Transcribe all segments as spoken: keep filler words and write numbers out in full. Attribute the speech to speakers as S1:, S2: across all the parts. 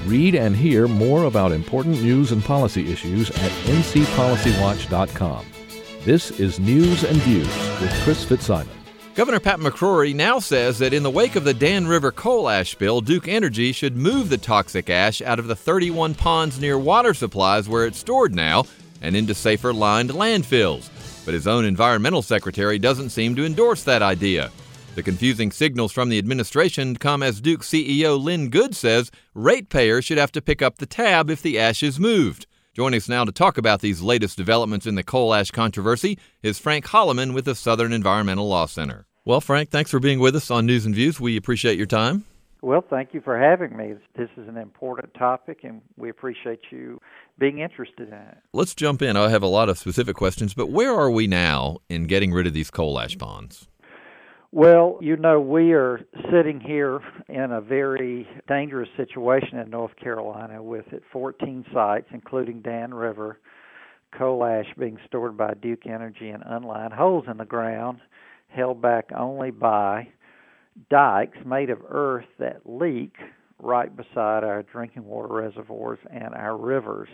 S1: Read and hear more about important news and policy issues at n c policy watch dot com. This is News and Views with Chris Fitzsimon.
S2: Governor Pat McCrory now says that in the wake of the Dan River coal ash spill, Duke Energy should move the toxic ash out of the thirty-one ponds near water supplies where it's stored now and into safer lined landfills. But his own environmental secretary doesn't seem to endorse that idea. The confusing signals from the administration come as Duke C E O Lynn Good says ratepayers should have to pick up the tab if the ash is moved. Joining us now to talk about these latest developments in the coal ash controversy is Frank Holloman with the Southern Environmental Law Center. Well, Frank, thanks for being with us on News and Views. We appreciate your time.
S3: Well, thank you for having me. This is an important topic, and we appreciate you being interested in it.
S2: Let's jump in. I have a lot of specific questions, but where are we now in getting rid of these coal ash ponds?
S3: Well, you know, we are sitting here in a very dangerous situation in North Carolina with at fourteen sites, including Dan River, coal ash being stored by Duke Energy in unlined holes in the ground, held back only by dikes made of earth that leak right beside our drinking water reservoirs and our rivers.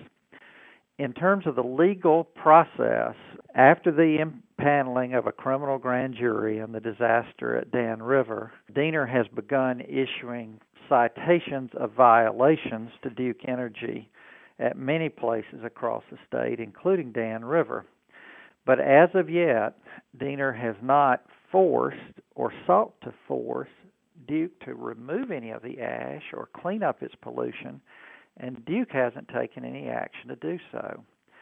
S3: In terms of the legal process, after the impaneling of a criminal grand jury in the disaster at Dan River, Diener has begun issuing citations of violations to Duke Energy at many places across the state, including Dan River. But as of yet, Diener has not forced or sought to force Duke to remove any of the ash or clean up its pollution, and Duke hasn't taken any action to do so.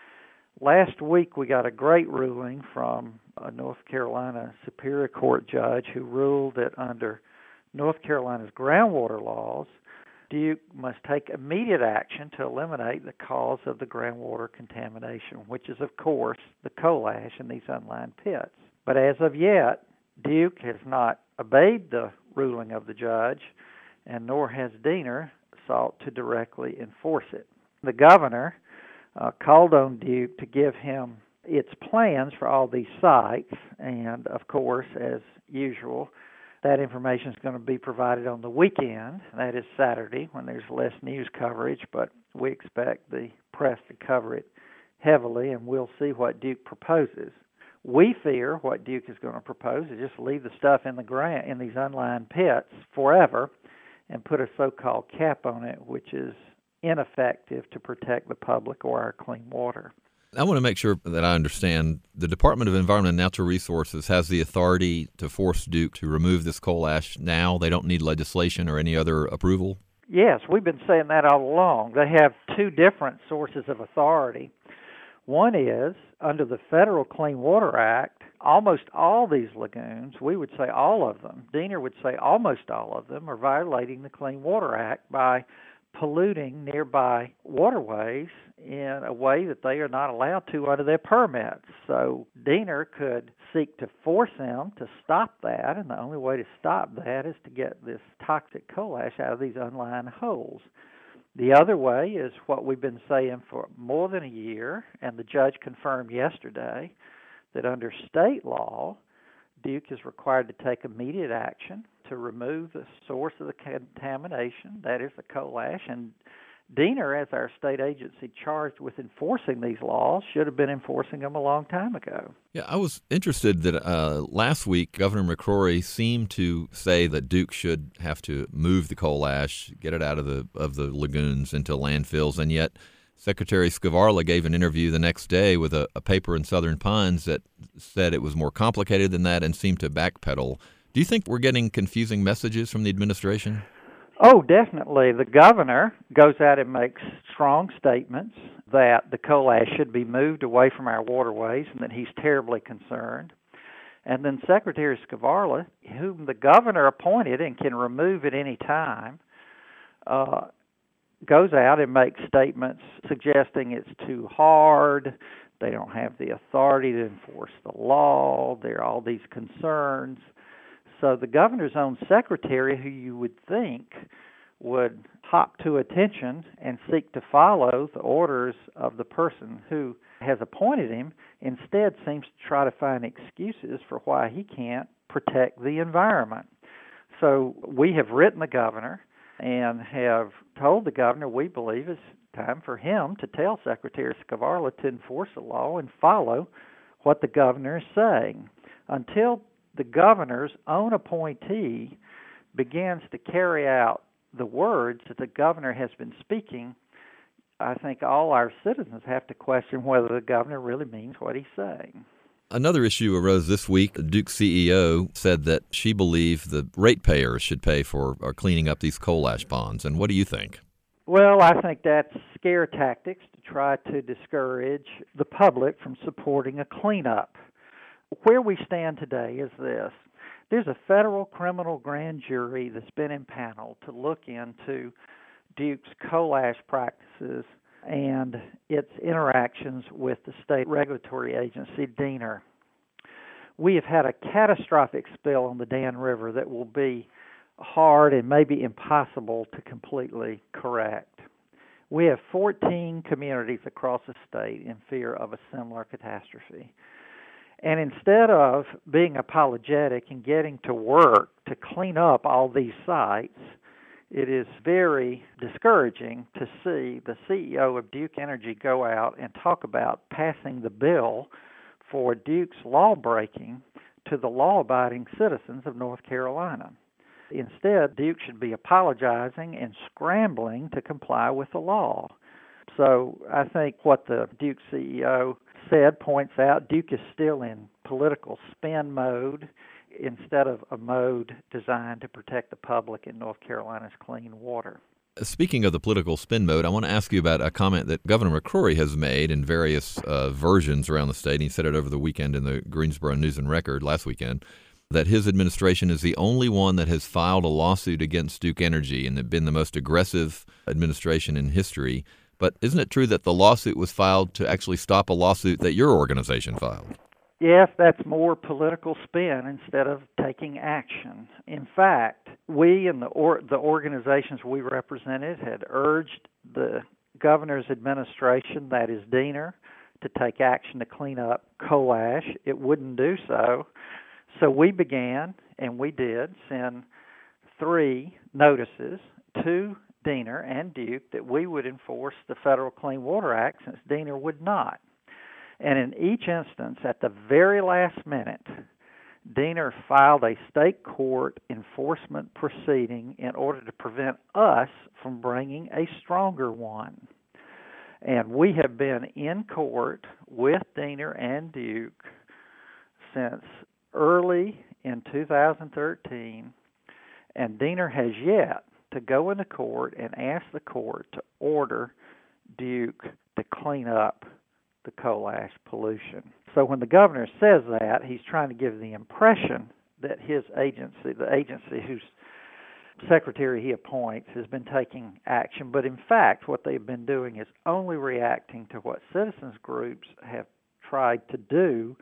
S3: Last week, we got a great ruling from a North Carolina Superior Court judge who ruled that under North Carolina's groundwater laws, Duke must take immediate action to eliminate the cause of the groundwater contamination, which is, of course, the coal ash in these unlined pits. But as of yet, Duke has not obeyed the ruling of the judge, and nor has Diener sought to directly enforce it. The governor uh, called on Duke to give him its plans for all these sites, and of course, as usual, that information is going to be provided on the weekend, that is Saturday, when there's less news coverage, but we expect the press to cover it heavily, and we'll see what Duke proposes. We fear what Duke is going to propose is just leave the stuff in the ground in these unlined pits forever and put a so-called cap on it, which is ineffective to protect the public or our clean water.
S2: I want to make sure that I understand. The Department of Environment and Natural Resources has the authority to force Duke to remove this coal ash now. They don't need legislation or any other approval?
S3: Yes, we've been saying that all along. They have two different sources of authority. One is, under the Federal Clean Water Act, almost all these lagoons, we would say all of them, Diener would say almost all of them, are violating the Clean Water Act by polluting nearby waterways in a way that they are not allowed to under their permits. So Diener could seek to force them to stop that, and the only way to stop that is to get this toxic coal ash out of these unlined holes. The other way is what we've been saying for more than a year, and the judge confirmed yesterday that under state law, Duke is required to take immediate action to remove the source of the contamination, that is the coal ash, and Diener, as our state agency charged with enforcing these laws, should have been enforcing them a long time ago.
S2: Yeah, I was interested that uh, last week Governor McCrory seemed to say that Duke should have to move the coal ash, get it out of the of the lagoons into landfills, and yet Secretary Skvarla gave an interview the next day with a, a paper in Southern Pines that said it was more complicated than that and seemed to backpedal. Do you think we're getting confusing messages from the administration?
S3: Oh, definitely. The governor goes out and makes strong statements that the coal ash should be moved away from our waterways and that he's terribly concerned. And then Secretary Skvarla, whom the governor appointed and can remove at any time, uh, goes out and makes statements suggesting it's too hard, they don't have the authority to enforce the law, there are all these concerns. So the governor's own secretary, who you would think would hop to attention and seek to follow the orders of the person who has appointed him, instead seems to try to find excuses for why he can't protect the environment. So we have written the governor and have told the governor we believe it's time for him to tell Secretary Scavarla to enforce the law and follow what the governor is saying. Until the governor's own appointee begins to carry out the words that the governor has been speaking, I think all our citizens have to question whether the governor really means what he's saying.
S2: Another issue arose this week. Duke's C E O said that she believed the ratepayers should pay for uh, cleaning up these coal ash ponds. And what do you think?
S3: Well, I think that's scare tactics to try to discourage the public from supporting a cleanup. Where we stand today is this. There's a federal criminal grand jury that's been impaneled to look into Duke's coal ash practices and its interactions with the state regulatory agency, DENR. We have had a catastrophic spill on the Dan River that will be hard and maybe impossible to completely correct. We have fourteen communities across the state in fear of a similar catastrophe. And instead of being apologetic and getting to work to clean up all these sites, it is very discouraging to see the C E O of Duke Energy go out and talk about passing the bill for Duke's law breaking to the law-abiding citizens of North Carolina. Instead, Duke should be apologizing and scrambling to comply with the law. So I think what the Duke C E O said points out Duke is still in political spin mode instead of a mode designed to protect the public in North Carolina's clean water.
S2: Speaking of the political spin mode, I want to ask you about a comment that Governor McCrory has made in various uh, versions around the state. He said it over the weekend in the Greensboro News and Record last weekend, that his administration is the only one that has filed a lawsuit against Duke Energy and have been the most aggressive administration in history. But isn't it true that the lawsuit was filed to actually stop a lawsuit that your organization filed?
S3: Yes, that's more political spin instead of taking action. In fact, we and the or, the organizations we represented had urged the governor's administration, that is DENR, to take action to clean up coal ash. It wouldn't do so. So we began, and we did, send three notices to DENR and Duke that we would enforce the Federal Clean Water Act since DENR would not. And in each instance, at the very last minute, DENR filed a state court enforcement proceeding in order to prevent us from bringing a stronger one. And we have been in court with DENR and Duke since early in two thousand thirteen, and DENR has yet to go into court and ask the court to order Duke to clean up the coal ash pollution. So when the governor says that, he's trying to give the impression that his agency, the agency whose secretary he appoints, has been taking action. But in fact, what they've been doing is only reacting to what citizens groups have tried to do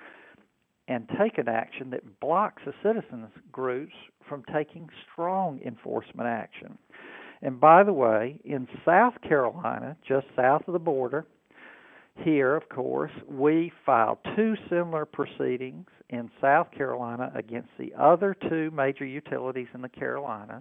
S3: and taken action that blocks the citizens groups from taking strong enforcement action. And by the way, in South Carolina, just south of the border, here, of course, we filed two similar proceedings in South Carolina against the other two major utilities in the Carolinas.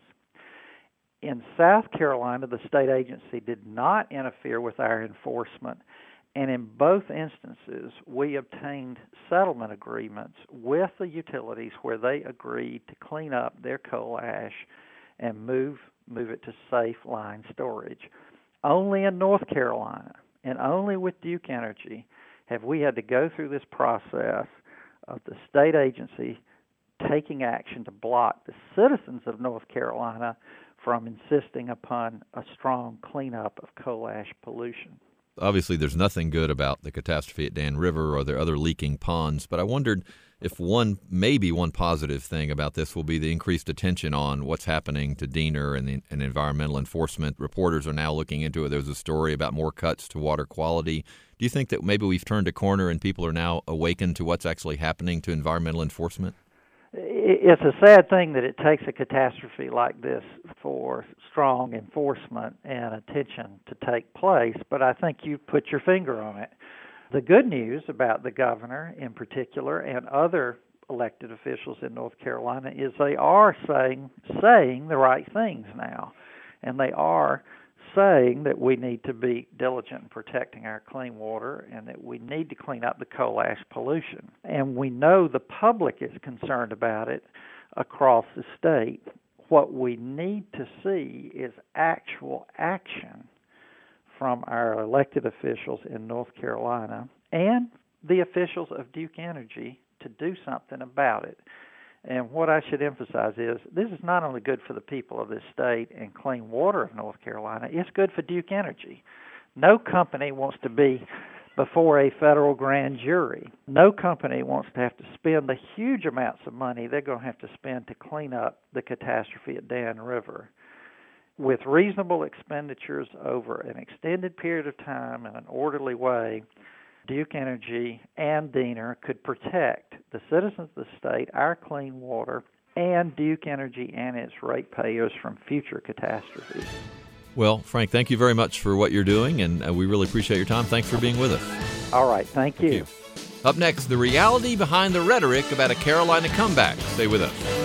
S3: In South Carolina, the state agency did not interfere with our enforcement, and in both instances, we obtained settlement agreements with the utilities where they agreed to clean up their coal ash and move move it to safe line storage. Only in North Carolina, and only with Duke Energy, have we had to go through this process of the state agency taking action to block the citizens of North Carolina from insisting upon a strong cleanup of coal ash pollution.
S2: Obviously, there's nothing good about the catastrophe at Dan River or the other leaking ponds, but I wondered if one, maybe one positive thing about this will be the increased attention on what's happening to DENR and, the, and environmental enforcement. Reporters are now looking into it. There's a story about more cuts to water quality. Do you think that maybe we've turned a corner and people are now awakened to what's actually happening to environmental enforcement?
S3: It's a sad thing that it takes a catastrophe like this for strong enforcement and attention to take place, but I think you put your finger on it. The good news about the governor in particular and other elected officials in North Carolina is they are saying saying the right things now. and they are saying that we need to be diligent in protecting our clean water and that we need to clean up the coal ash pollution. And we know the public is concerned about it across the state. What we need to see is actual action from our elected officials in North Carolina and the officials of Duke Energy to do something about it. And what I should emphasize is this is not only good for the people of this state and clean water of North Carolina, it's good for Duke Energy. No company wants to be before a federal grand jury. No company wants to have to spend the huge amounts of money they're going to have to spend to clean up the catastrophe at Dan River. With reasonable expenditures over an extended period of time in an orderly way, Duke Energy and Diener could protect the citizens of the state, our clean water, and Duke Energy and its ratepayers from future catastrophes.
S2: Well, Frank, thank you very much for what you're doing, and uh, we really appreciate your time. Thanks for being with us.
S3: All right, thank you.
S2: Thank you. Up next, the reality behind the rhetoric about a Carolina comeback. Stay with us.